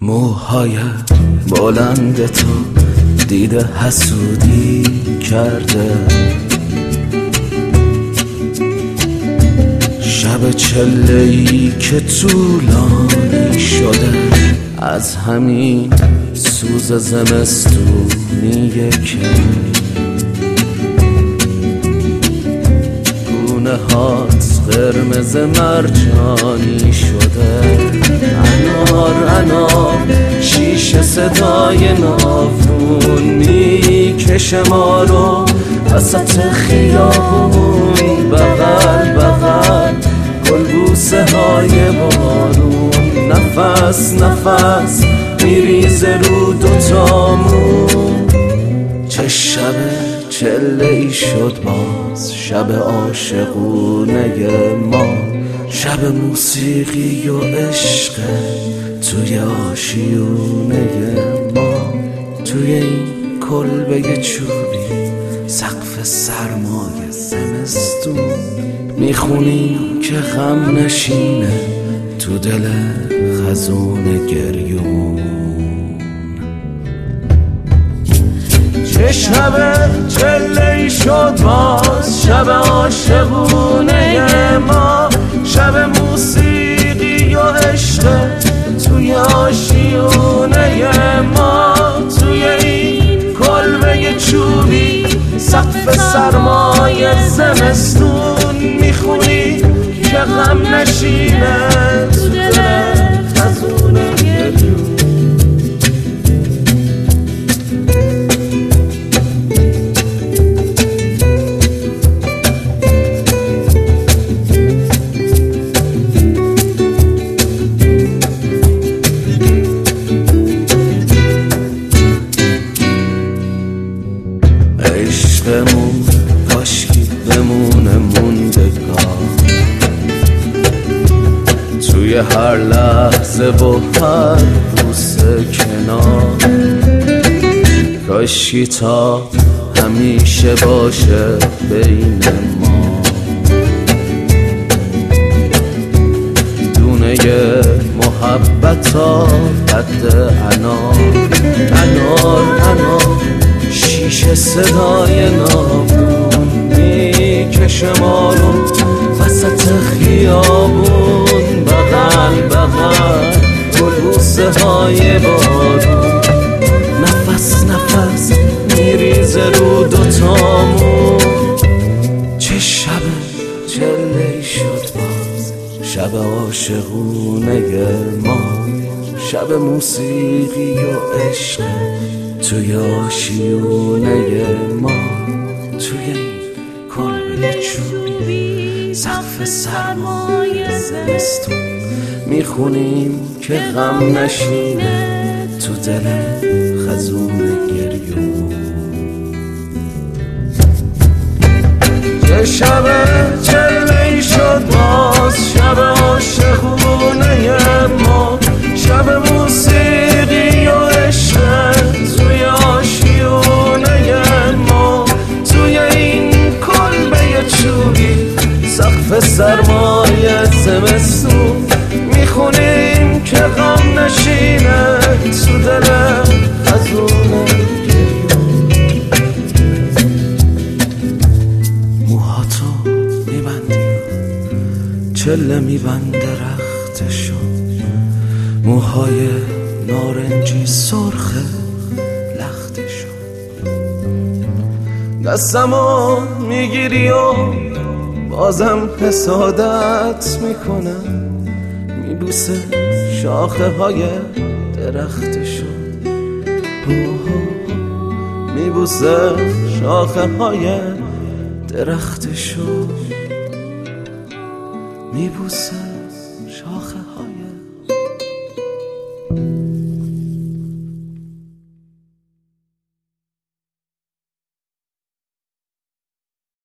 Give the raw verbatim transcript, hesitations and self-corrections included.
موهای بلند تو دیده حسودی کرده، شب چله‌ای که طولانی شده از همین سوز زمستونیه که گونه هات قرمز مرجانی شده. انار انار شیشه صدای ناورون میکشه ما رو وسط خیابون، بغل بغل گلبوسه های بارون، نفس نفس میریزه رو دوتامون. چه شب چله ای شد باز، شب عاشقونه ما، شب موسیقی و عشق توی آشیونه ما. توی این کلبه چوبی سقف سرمای زمستون میخونیم که غم نشینه تو دل خزون گریون. چه شب چله‌ای شد باز، شب عاشقونه ما، شب موسیقی و عشق توی آشیونه ما. توی این کلبه چوبی سقف سرمای زمستون میخونی که غم نشینه تو دل خزون گریون. عشقمون کاشکی بمونه موندگار توی هر لحظه و هر بوسه کنار، کاشکی تا همیشه باشه بین ما. دونه محبتا قد انار، انار انار شیشه صدای ناورون میکشه ما رو وسط خیابون، بغل بغل گلبوسه های بارون، نفس نفس میریزه رو دوتامون. چه شب چله‌ای شد باز، شب عاشقونه ما، شب موسیقی و عشق توی آشیونه ما. توی این کلبه چوبی سقف سرمای زمستون میخونیم که غم نشینه تو دل خزون گریون. چه شب چله‌ای شد باز، شب عاشقونه ما، شب موسیقی و عشق توی آشیونه ما. توی این کلبه چوبی سقف سرمای زمستون میخونیم که غم نشینه تو دل خزون گریون. موهاتو میبندی چله میبنده رختشو، موهای نارنجی سرخ لختشو، دستمو میگیری و بازم حسادت میکنم، میبوسه شاخه های درختشو، میبوسه شاخه های درختشو، میبوسه شاخه های